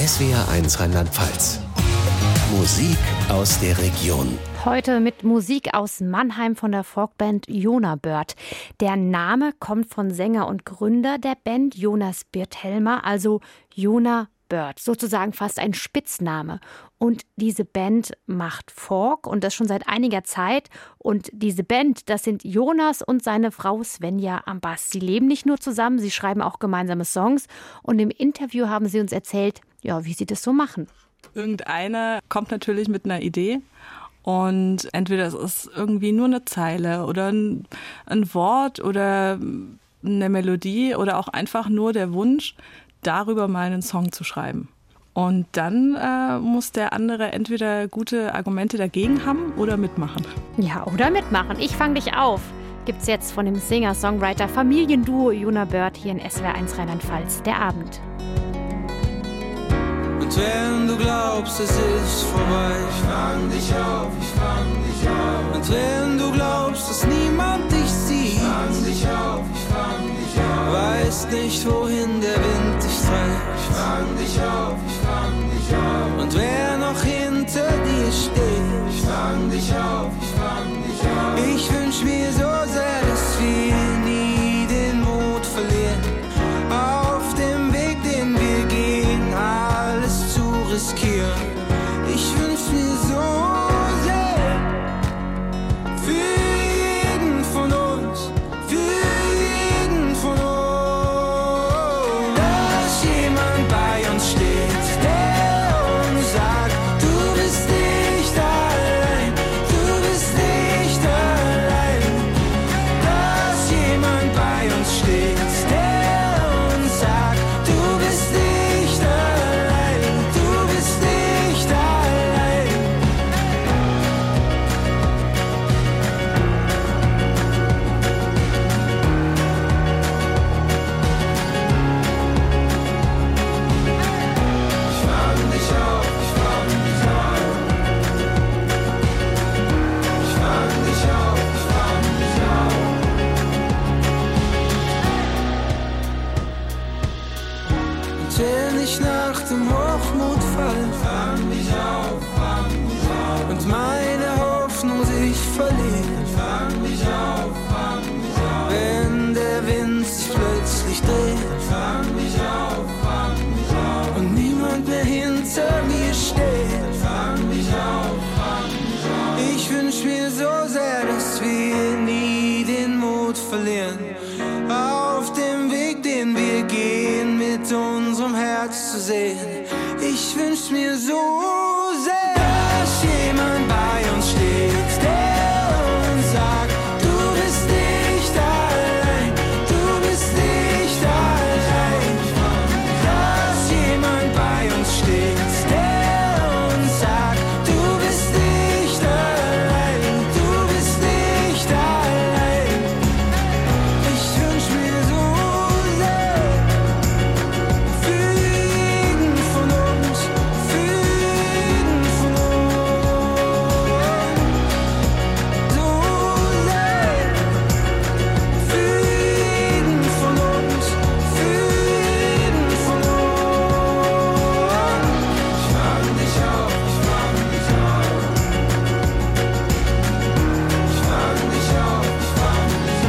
SWR1 Rheinland-Pfalz. Musik aus der Region. Heute mit Musik aus Mannheim von der Folkband Jona Bird. Der Name kommt von Sänger und Gründer der Band Jonas Birthelmer, also Jona Bird, sozusagen fast ein Spitzname. Und diese Band macht Folk und das schon seit einiger Zeit. Und diese Band, das sind Jonas und seine Frau Svenja am Bass. Sie leben nicht nur zusammen, sie schreiben auch gemeinsame Songs. Und im Interview haben sie uns erzählt, ja, wie sie das so machen. Irgendeiner kommt natürlich mit einer Idee und entweder es ist irgendwie nur eine Zeile oder ein Wort oder eine Melodie oder auch einfach nur der Wunsch, darüber mal einen Song zu schreiben. Und dann muss der andere entweder gute Argumente dagegen haben oder mitmachen. Ja, oder mitmachen. Ich fang dich auf. Gibt's jetzt von dem Singer-Songwriter Familienduo Jona Bird hier in SWR1 Rheinland-Pfalz. Der Abend. Und wenn du glaubst, es ist vorbei, ich fang dich auf, ich fang dich auf. Und wenn du glaubst, dass niemand dich sieht, ich fang dich auf, ich fang dich auf. Weißt nicht, wohin der Wind dich treibt, ich fang dich auf, ich fang dich auf. Und wer noch hinter dir steht, ich fang dich auf, ich fang dich auf. Ich wünsch mir so sehr, dass wir nie den Mut verlieren, auf dem Weg, den wir gehen, alles zu riskieren. Ich wünsch mir so sehr für jeden von uns, dass jemand bei uns steht, der uns sagt, du bist nicht allein, du bist nicht allein. Dass jemand bei uns steht, der uns sagt, du bist nicht allein, du bist nicht allein. Ich fang dich auf, ich fang dich auf. Ich fang dich auf, ich fang dich auf. Und wenn ich nach dem Hochmut fall, fang mich auf, fang mich auf. Und meine Hoffnung sich verliert, fang mich auf, fang mich auf. Wenn der Wind sich plötzlich dreht, fang mich auf, fang mich auf. Und niemand mehr hinter mir steht, fang mich auf, fang mich auf. Ich wünsch mir so sehr, dass wir nie den Mut verlieren, auf dem Weg, den wir gehen, mit unserem Herz zu sehen. Ich wünsch mir so sehr, dass jemand bei uns steht, der uns sagt, du bist nicht allein, du bist nicht allein. Dass jemand bei uns steht, der uns sagt, du bist nicht allein, du bist nicht allein. Ich wünsch mir so sehr für jeden von uns, für jeden von uns. So sehr für jeden von uns, für jeden von uns. Ich fang dich auf, ich fang dich auf. Ich fang dich auf, ich fang dich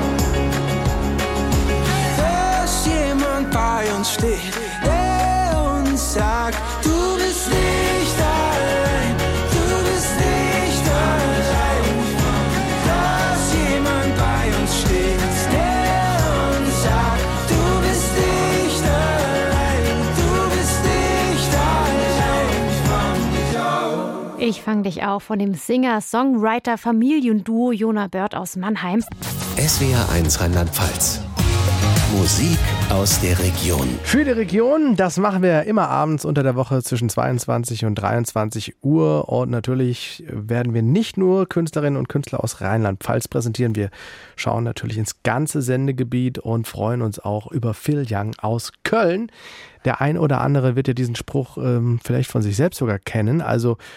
auf. Dass jemand bei uns steht, der uns sagt, du bist nicht allein, du bist nicht allein. Dass jemand bei uns steht, der uns sagt, du bist nicht allein, du bist nicht allein. Ich fang dich auf. Ich fang dich auf von dem Singer-Songwriter Familienduo Jona Bird aus Mannheim. SWR1 Rheinland-Pfalz. Musik aus der Region. Für die Region, das machen wir immer abends unter der Woche zwischen 22 und 23 Uhr. Und natürlich werden wir nicht nur Künstlerinnen und Künstler aus Rheinland-Pfalz präsentieren. Wir schauen natürlich ins ganze Sendegebiet und freuen uns auch über Phil Young aus Köln. Der ein oder andere wird ja diesen Spruch vielleicht von sich selbst sogar kennen. Also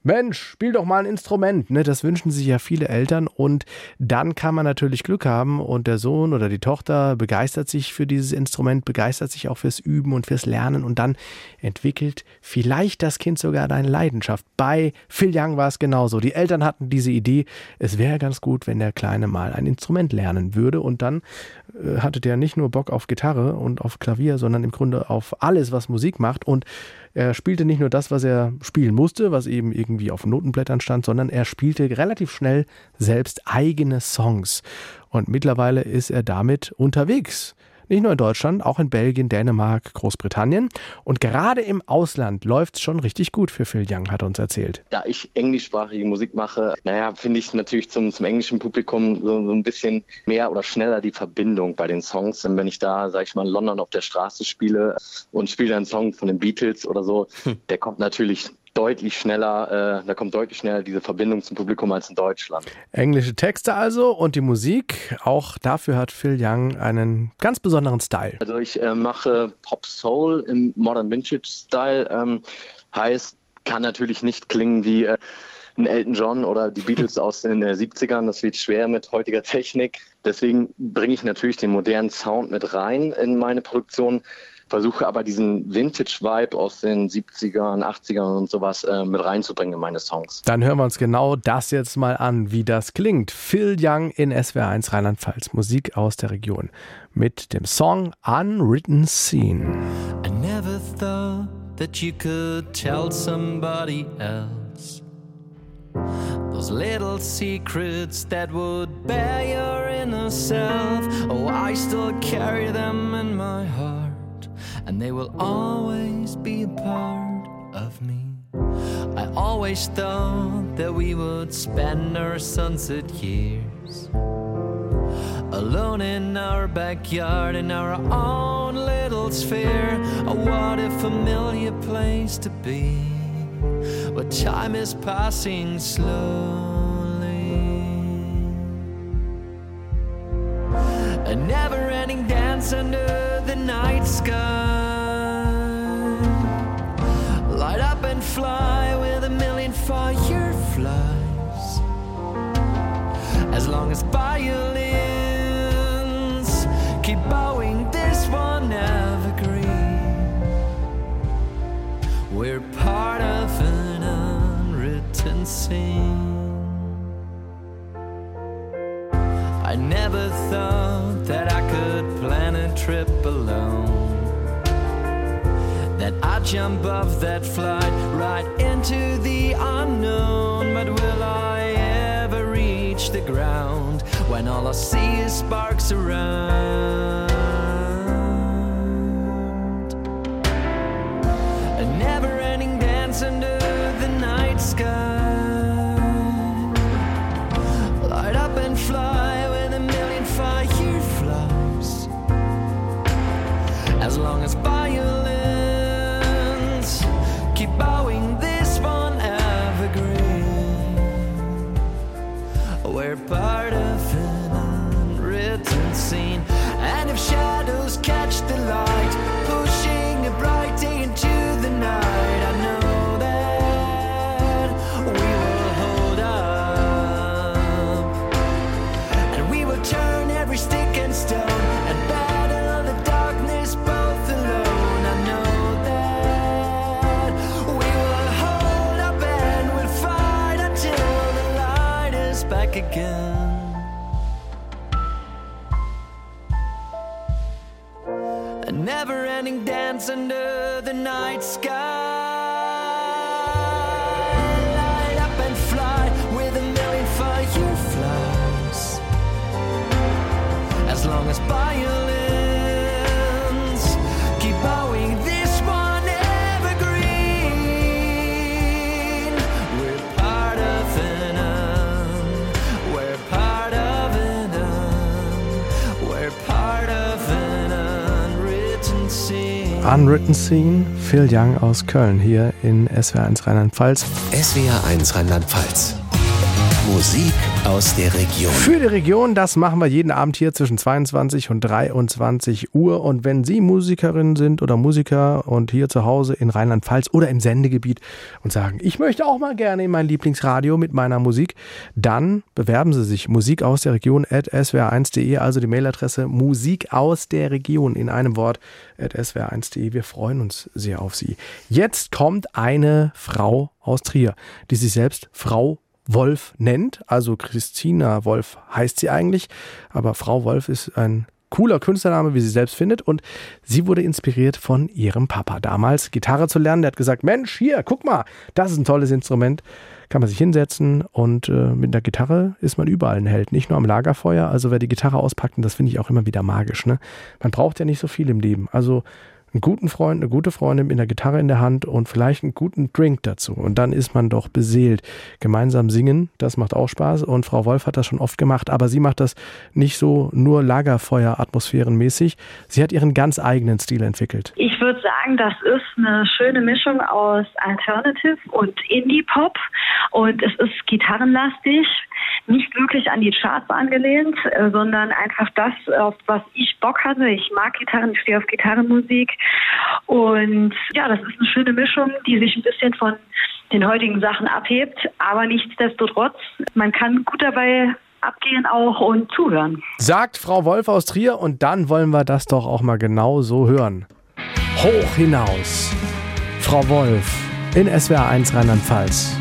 Mensch, spiel doch mal ein Instrument. Ne, das wünschen sich ja viele Eltern und dann kann man natürlich Glück haben und der Sohn oder die Tochter begeistert sich für dieses Instrument, begeistert sich auch fürs Üben und fürs Lernen und dann entwickelt vielleicht das Kind sogar eine Leidenschaft. Bei Phil Young war es genauso. Die Eltern hatten diese Idee, es wäre ganz gut, wenn der Kleine mal ein Instrument lernen würde und dann hatte der nicht nur Bock auf Gitarre und auf Klavier, sondern im Grunde auf alles, was Musik macht und er spielte nicht nur das, was er spielen musste, was eben irgendwie auf Notenblättern stand, sondern er spielte relativ schnell selbst eigene Songs. Und mittlerweile ist er damit unterwegs. Nicht nur in Deutschland, auch in Belgien, Dänemark, Großbritannien. Und gerade im Ausland läuft es schon richtig gut für Phil Young, hat er uns erzählt. Da ich englischsprachige Musik mache, finde ich natürlich zum englischen Publikum so ein bisschen mehr oder schneller die Verbindung bei den Songs. Und wenn ich da, sag ich mal, in London auf der Straße spiele und spiele einen Song von den Beatles oder so, der kommt natürlich deutlich schneller, da kommt deutlich schneller diese Verbindung zum Publikum als in Deutschland. Englische Texte also und die Musik, auch dafür hat Phil Young einen ganz besonderen Style. Also ich mache Pop Soul im Modern Vintage Style, heißt, kann natürlich nicht klingen wie ein Elton John oder die Beatles aus den 70ern, das wird schwer mit heutiger Technik. Deswegen bringe ich natürlich den modernen Sound mit rein in meine Produktion, versuche aber diesen Vintage-Vibe aus den 70ern, 80ern und sowas mit reinzubringen in meine Songs. Dann hören wir uns genau das jetzt mal an, wie das klingt. Phil Young in SWR1 Rheinland-Pfalz, Musik aus der Region, mit dem Song Unwritten Scene. I never thought that you could tell somebody else those little secrets that would bear your inner self. Oh, I still carry them in my heart. And they will always be a part of me. I always thought that we would spend our sunset years alone in our backyard, in our own little sphere. Oh, what a familiar place to be, where time is passing slowly. A never-ending dance under the night sky. Light up and fly with a million fireflies. As long as violins keep bowing this one evergreen, we're part of an unwritten scene. I never thought that I could plan a trip alone, that I'd jump off that flight right into the unknown. But will I ever reach the ground when all I see is sparks around? A never-ending dance under the night sky. Light up and fly with a million fireflies. As long as violins keep bowing this one evergreen, we're part of an unwritten scene. And if shadows catch the light, pushing a bright day into the night, I know that we will hold up, and we will turn every stick and stone and battle the darkness both alone. I know that we will hold up and we'll fight until the light is back again. A never-ending dance under the night sky. Light up and fly with a million fireflies. As long as violins keep bowing this one evergreen, we're part of an we're part of an we're part of an unwritten scene. Unwritten Scene, Phil Young aus Köln hier in SWR1 Rheinland-Pfalz. SWR1 Rheinland-Pfalz. Musik aus der Region. Für die Region, das machen wir jeden Abend hier zwischen 22 und 23 Uhr. Und wenn Sie Musikerin sind oder Musiker und hier zu Hause in Rheinland-Pfalz oder im Sendegebiet und sagen, ich möchte auch mal gerne in mein Lieblingsradio mit meiner Musik, dann bewerben Sie sich. Musik aus der Region @swr1.de, also die Mailadresse Musik aus der Region in einem Wort @swr1.de. Wir freuen uns sehr auf Sie. Jetzt kommt eine Frau aus Trier, die sich selbst Frau Wolf nennt, also Christina Wolf heißt sie eigentlich, aber Frau Wolf ist ein cooler Künstlername, wie sie selbst findet, und sie wurde inspiriert von ihrem Papa damals, Gitarre zu lernen. Der hat gesagt, Mensch, hier, guck mal, das ist ein tolles Instrument, kann man sich hinsetzen, und mit der Gitarre ist man überall ein Held, nicht nur am Lagerfeuer. Also wer die Gitarre auspackt, und das finde ich auch immer wieder magisch, ne? Man braucht ja nicht so viel im Leben, also einen guten Freund, eine gute Freundin mit einer Gitarre in der Hand und vielleicht einen guten Drink dazu. Und dann ist man doch beseelt. Gemeinsam singen, das macht auch Spaß. Und Frau Wolf hat das schon oft gemacht, aber sie macht das nicht so nur Lagerfeuer-atmosphärenmäßig. Sie hat ihren ganz eigenen Stil entwickelt. Ich würde sagen, das ist eine schöne Mischung aus Alternative und Indie-Pop. Und es ist gitarrenlastig, nicht wirklich an die Charts angelehnt, sondern einfach das, auf was ich Bock hatte. Ich mag Gitarren, ich stehe auf Gitarrenmusik. Und ja, das ist eine schöne Mischung, die sich ein bisschen von den heutigen Sachen abhebt. Aber nichtsdestotrotz, man kann gut dabei abgehen auch und zuhören. Sagt Frau Wolf aus Trier, und dann wollen wir das doch auch mal genau so hören. Hoch hinaus. Frau Wolf in SWR1 Rheinland-Pfalz.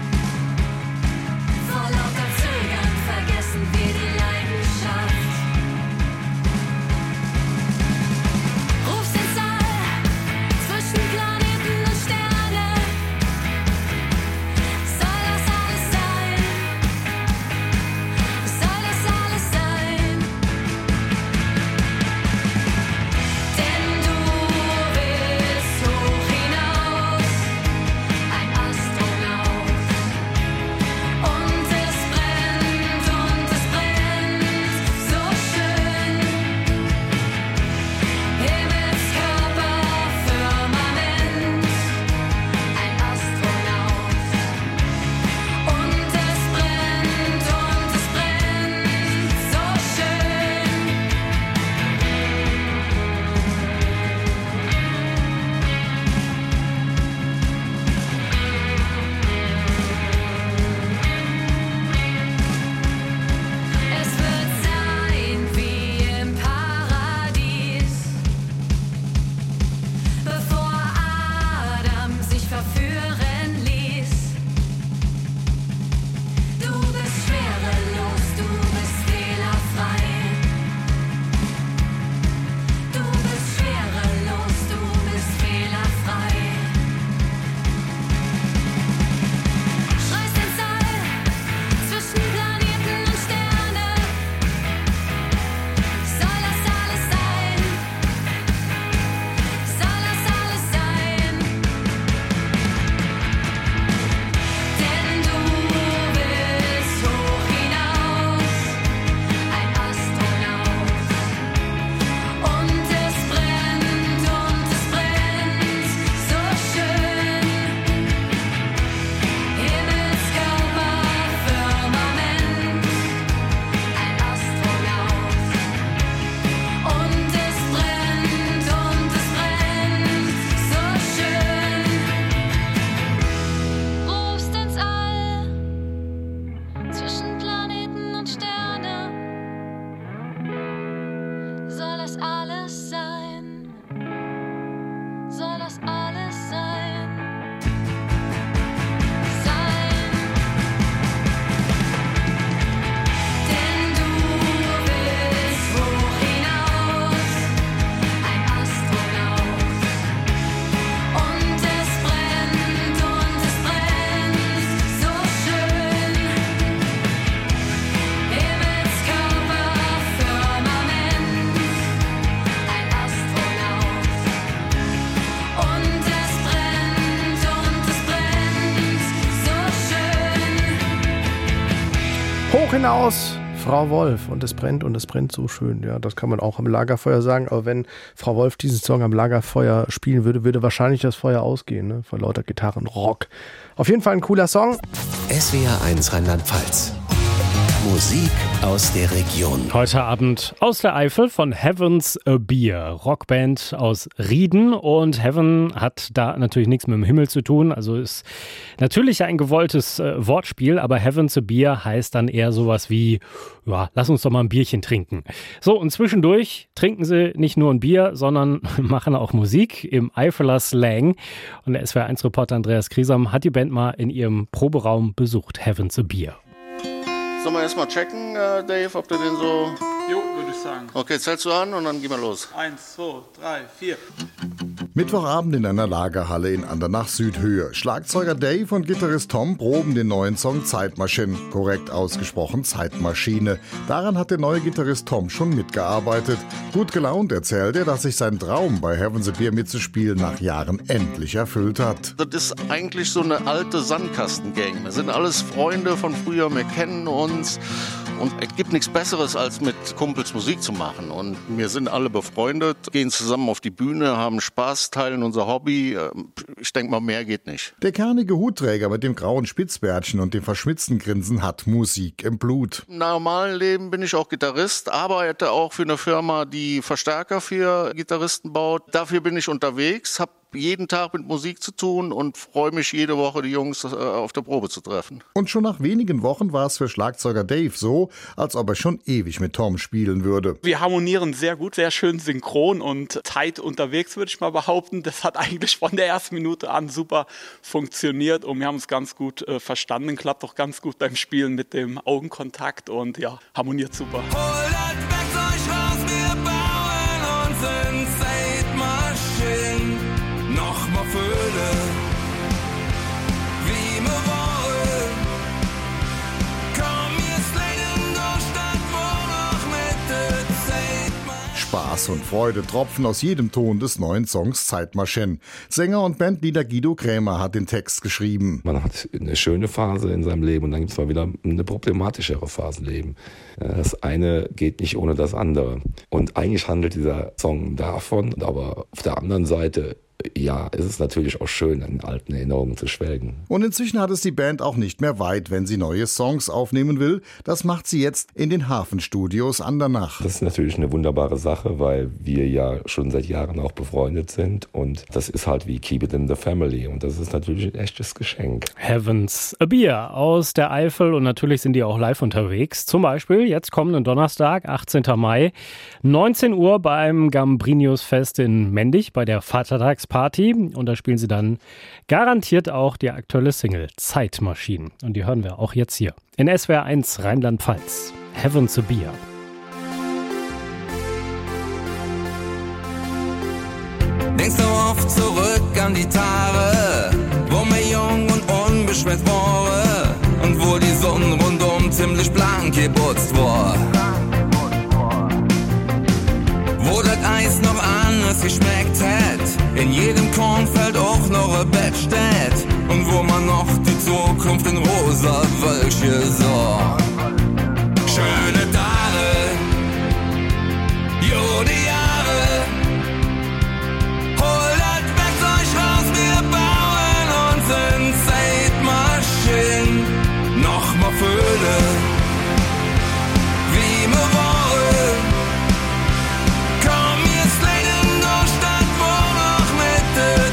Vor lauter Zögern vergessen wir die Leidenschaft. hoch hinaus, Frau Wolf. Und es brennt so schön. Ja, das kann man auch am Lagerfeuer sagen. Aber wenn Frau Wolf diesen Song am Lagerfeuer spielen würde, würde wahrscheinlich das Feuer ausgehen, ne? Von lauter Gitarren, Rock. Auf jeden Fall ein cooler Song. SWR1 Rheinland-Pfalz. Musik aus der Region. Heute Abend aus der Eifel von Heaven's a Beer, Rockband aus Rieden. Und Heaven hat da natürlich nichts mit dem Himmel zu tun. Also ist natürlich ein gewolltes Wortspiel, aber Heaven's a Beer heißt dann eher sowas wie, ja, lass uns doch mal ein Bierchen trinken. So, und zwischendurch trinken sie nicht nur ein Bier, sondern machen auch Musik im Eifeler Slang. Und der SWR1-Reporter Andreas Kriesam hat die Band mal in ihrem Proberaum besucht, Heaven's a Beer. Sollen wir erstmal checken, Dave, ob du den so... Jo, würde ich sagen. Okay, zählst du an und dann gehen wir los. 1, 2, 3, 4. Mittwochabend in einer Lagerhalle in Andernach Südhöhe. Schlagzeuger Dave und Gitarrist Tom proben den neuen Song Zeitmaschine. Korrekt ausgesprochen Zeitmaschine. Daran hat der neue Gitarrist Tom schon mitgearbeitet. Gut gelaunt erzählt er, dass sich sein Traum bei Heaven's a Beer mitzuspielen nach Jahren endlich erfüllt hat. Das ist eigentlich so eine alte Sandkastengang. Wir sind alles Freunde von früher, wir kennen uns. Und es gibt nichts Besseres, als mit Kumpels Musik zu machen. Und wir sind alle befreundet, gehen zusammen auf die Bühne, haben Spaß, teilen unser Hobby. Ich denke mal, mehr geht nicht. Der kernige Hutträger mit dem grauen Spitzbärtchen und dem verschmitzten Grinsen hat Musik im Blut. Im normalen Leben bin ich auch Gitarrist, arbeite auch für eine Firma, die Verstärker für Gitarristen baut. Dafür bin ich unterwegs, habe jeden Tag mit Musik zu tun und freue mich jede Woche, die Jungs auf der Probe zu treffen. Und schon nach wenigen Wochen war es für Schlagzeuger Dave so, als ob er schon ewig mit Tom spielen würde. Wir harmonieren sehr gut, sehr schön synchron und tight unterwegs, würde ich mal behaupten. Das hat eigentlich von der ersten Minute an super funktioniert und wir haben uns ganz gut verstanden. Klappt auch ganz gut beim Spielen mit dem Augenkontakt und ja, harmoniert super. Hol das Werkzeug raus, wir bauen uns in Zeitmaschinen. Nochmal fühlen, wie wir wollen. Komm, jetzt legen durch Stadt, wo noch mit der Zeit. Spaß und Freude tropfen aus jedem Ton des neuen Songs Zeitmaschine. Sänger und Bandleader Guido Krämer hat den Text geschrieben. Man hat eine schöne Phase in seinem Leben und dann gibt es mal wieder eine problematischere Phase im Leben. Das eine geht nicht ohne das andere. Und eigentlich handelt dieser Song davon, aber auf der anderen Seite, ja, es ist natürlich auch schön, an alten Erinnerungen zu schwelgen. Und inzwischen hat es die Band auch nicht mehr weit, wenn sie neue Songs aufnehmen will. Das macht sie jetzt in den Hafenstudios Andernach. Das ist natürlich eine wunderbare Sache, weil wir ja schon seit Jahren auch befreundet sind. Und das ist halt wie Keep It in the Family. Und das ist natürlich ein echtes Geschenk. Heaven's a Beer aus der Eifel. Und natürlich sind die auch live unterwegs. Zum Beispiel jetzt kommenden Donnerstag, 18. Mai, 19 Uhr beim Gambrinius-Fest in Mendig bei der Vatertagsparty. Und da spielen sie dann garantiert auch die aktuelle Single Zeitmaschinen. Und die hören wir auch jetzt hier in SWR1 Rheinland-Pfalz. Heaven's a Beer. Denkst du oft zurück an die Tage, wo wir jung und unbeschwert waren und wo die Sonne rundum ziemlich blank geputzt war. Wo das Eis noch anders geschmeckt hat, in jedem Kornfeld auch noch ein Bett steht und wo man noch die Zukunft in rosa Wölkchen sah. Schöne Tage, jo die Jahre, hol das Werkzeug raus, wir bauen uns in Zeitmaschinen. Nochmal fühlen, wie wir wollen. Komm, jetzt legen durch Stadt, wo noch mit der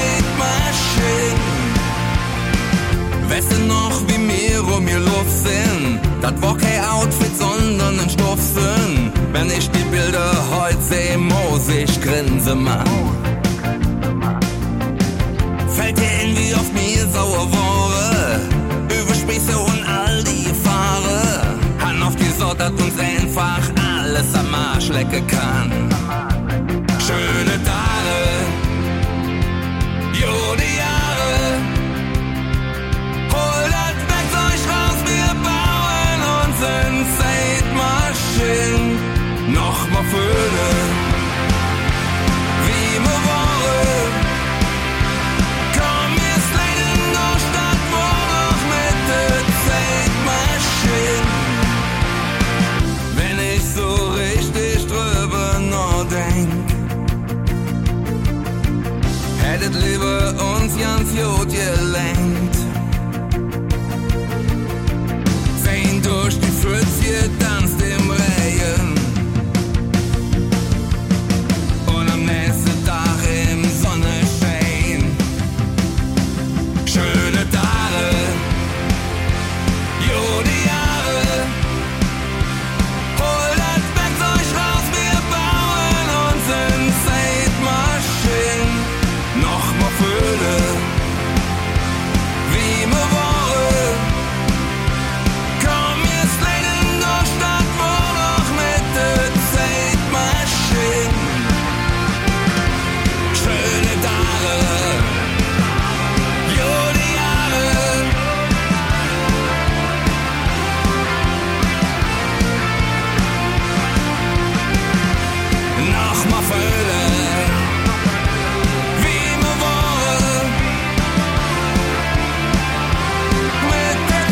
Zeitmaschine. Weißt du noch, wie wir um ihr Luft sind? Das war kein Outfit, sondern ein Stoffsinn. Wenn ich die Bilder heute sehe, muss ich grinsen, Mann. Fällt dir in, wie oft mir sauer wurde? Über Spieße und all die Gefahren. Han oft gesagt, dass uns einfach alles am Arsch lecken kann. Schöne Tage, jo die Jahre. Hol das Werkzeug raus, wir bauen uns in Zeitmaschinen. Nochmal fühlen, wie wir wollen. Komm, jetzt legen durch Stadt, wo noch mit der Zeitmaschine. ans Jod gelenkt. Fein durch die Pfütze tanzt im Regen. Und am nächsten Tag im Sonnenschein. Schöne Tage, jo die Jahre. Hol das Werkzeug raus, wir bauen uns in Zeitmaschinen. Nochmal fühlen, wie wir wollen. Komm, jetzt legen durch Stadt, wo noch mit der Zeitmaschine. Schöne Tage, jo die Jahre. Nochmal fühlen, wie wir wollen. Mit der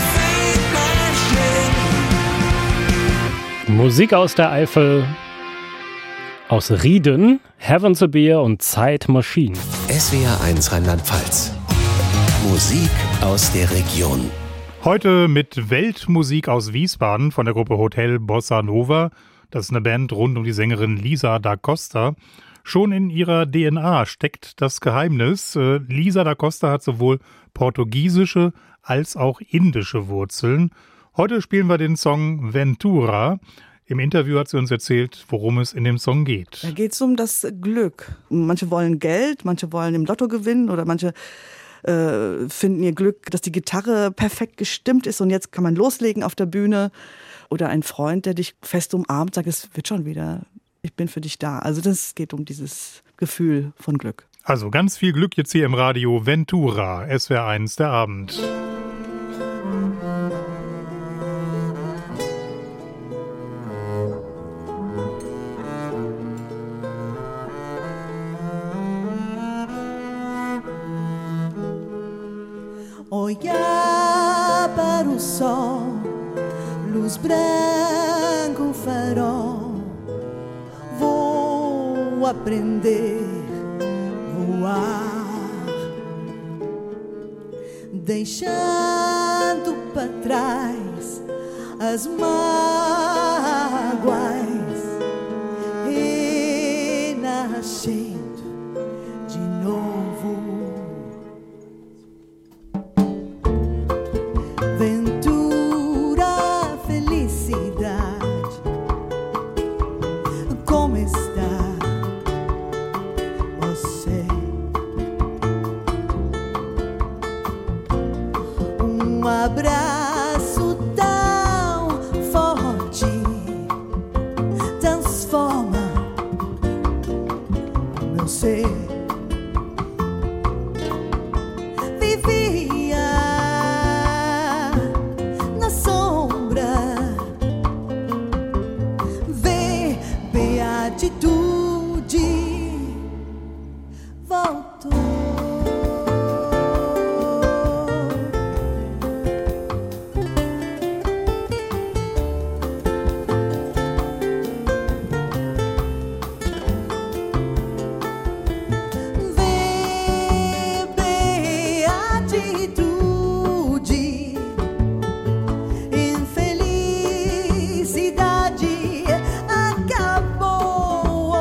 Zeitmaschine. Musik aus der Eifel, aus Rieden, Heaven's a Beer und Zeitmaschine. SWR 1 Rheinland-Pfalz. Musik aus der Region. Heute mit Weltmusik aus Wiesbaden von der Gruppe Hotel Bossa Nova. Das ist eine Band rund um die Sängerin Lisa da Costa. Schon in ihrer DNA steckt das Geheimnis. Lisa da Costa hat sowohl portugiesische als auch indische Wurzeln. Heute spielen wir den Song Ventura. Im Interview hat sie uns erzählt, worum es in dem Song geht. Da geht es um das Glück. Manche wollen Geld, manche wollen im Lotto gewinnen oder manche finden ihr Glück, dass die Gitarre perfekt gestimmt ist und jetzt kann man loslegen auf der Bühne. Oder ein Freund, der dich fest umarmt, sagt, es wird schon wieder, ich bin für dich da. Also das geht um dieses Gefühl von Glück. Also ganz viel Glück jetzt hier im Radio Ventura, SWR 1 der Abend. Olhar para o sol, luz branca, farol. Vou aprender a voar, deixando para trás as mágoas e nascendo de novo. Ventura, felicidade, como está você? Abraço tão forte transforma o meu ser. Vivia na sombra, vê beatitude, voltou. Infelicidade acabou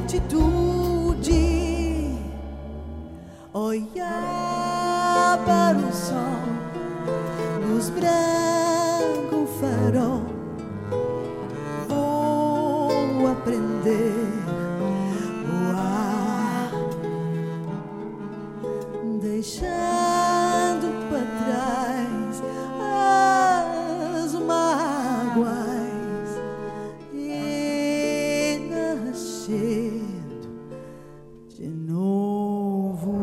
atitude, olhar para o sol, luz branca, um farol. Vou aprender a voar, deixando para trás as mágoas e nascendo de novo.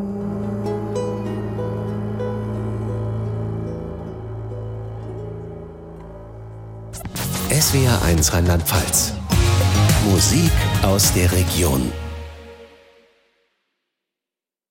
SWR 1 Rheinland-Pfalz. Musik aus der Region.